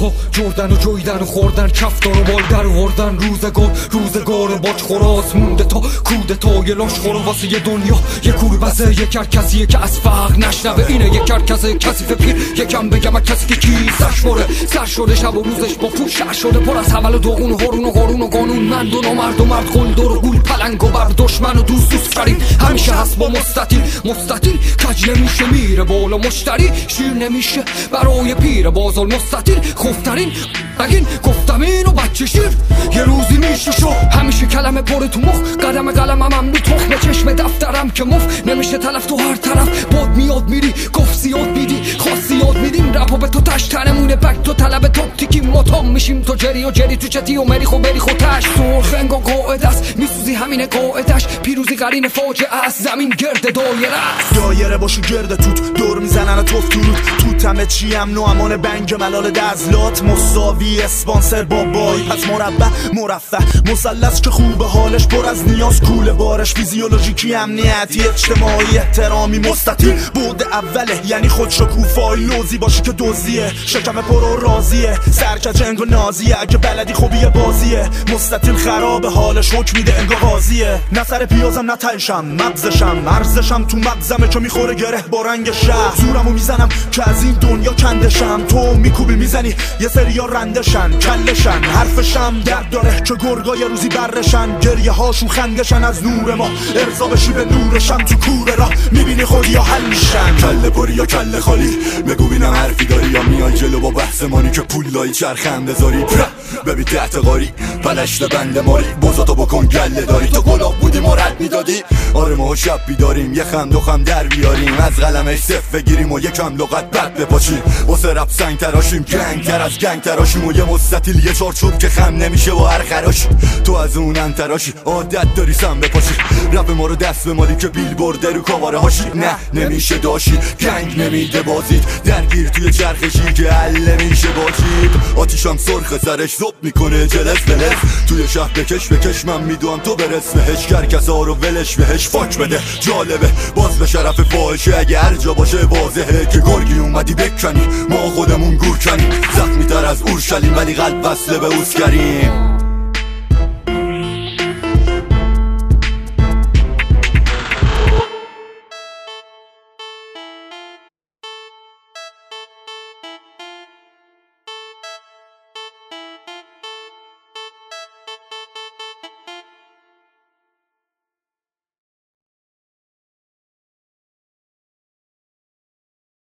ها جردن و جویدن و خوردن، کفتار و بال در وردن. روزگار باج خوراز مونده تا کودتای لاش خورو واسه یه دنیا، یه کوربزه، یه کرکسیه که از فقر نشنوه. اینه یه کرکسه کثیف پیر، یکم بگم کسی که کیسش بره سر شده، شب و روزش با پوشش شده، پر از حمل و دوغون و هرون و قرون و قانون. مند و نامرد و مرد، قلدر و گول، پلنگ و برد، دشمن و دوست فرین. همیشه هست با مستطیل کج نمیشه، میره بالا مشتری شیر نمیشه برای پیر بازار مستطیل. خوفترین بگین گفتم اینو بچه شیر یه روزی میشه شو. همیشه کلمه پر تو مخ، قلمم ممنوع، تخم چشم دفترم که مف نمیشه تلف تو هر طرف. باد میاد میری، گفت زیاد میدی، خاص یاد میدیم. رپا به تو تش تنمونه بک تو طلب توپ تیکی ماتام میشیم. تو جری و جری تو چتی و مری خو بری خو تش. سرخ انگا قاعد است میسوزی همین قاعدش، پیروزی قرین فاجعه است، زمین گرد دایره است. دایره باشو گرد توت دور میزنن توف تو همه چی امن و امان، بنگ ملال دزلات مساوی اسپانسر بابایی. پس مرفه مثلث که خوبه حالش پر از نیاز، کوله بارش فیزیولوژیکی، امنیتی، اجتماعی، احترامی، مستطیل. بود اوله یعنی خودشکوفایی، لوزی باشی که دوزیه، شکم پر و راضیه، سرکجنگ و نازیه، اگه بلدی خوبیه بازیه. مستطیل خرابه حالش حکم میده انگار قاضیه. نه سر پیازم نه تلشم، مغزشم ارزشم تو مغزمه که میخوره گره با رنگ شهر. زورمو میزنم که از این دنیا کندشم، تو میکوبی میزنی یه سریا رندشن کلشن. حرفشم درد داره که گرگا یه روزی برشن، گریه هاشون خندشن از نور ما، ارضا بشی به نورشم. تو کوره را میبینی خودی یا حل میشن، کله پری یا کله خالی. بگو بینم حرفی داری یا میای جلو با بحث مانی که پولایی چرخم بذاری. ببین تحت قاری پلشت بند ماری، بزاتو بکن گله داری. تو گلاب بودی ما رد میدادی، آره ما شب بیداریم، یه خم دو خم در بیاریم، از قلمش صف بگیریم و یکم لغت بد بپاشیم. واسه رپ سنگ تراشیم، گنگ تر از گنگ تراشیم، و یه مستطیل یه چارچوب که خم نمیشه با هر خراش. تو از اون انتراشی عادت داری سم بپاشی، رپ ما رو دست به مالی که بیل برده رو کاواره هاشی. نه نمیشه داشی، گنگ نمیده بازید، درگیر توی چرخشی که حل نمیشه باشید. آتیشم سرخ سرش زب میکنه جلس بلس، توی شهر بکش من میدونم تو برس بهش. کرکسا رو ولش بهش فاک بده، جالبه باز به شرف فاحشه، اگه هر جا باشه واضحه که گرگی اومدی بکنی، ما خودمون گور کنیم. زخمی تر از اورشلیم ولی قلب وصله به اوس کریم.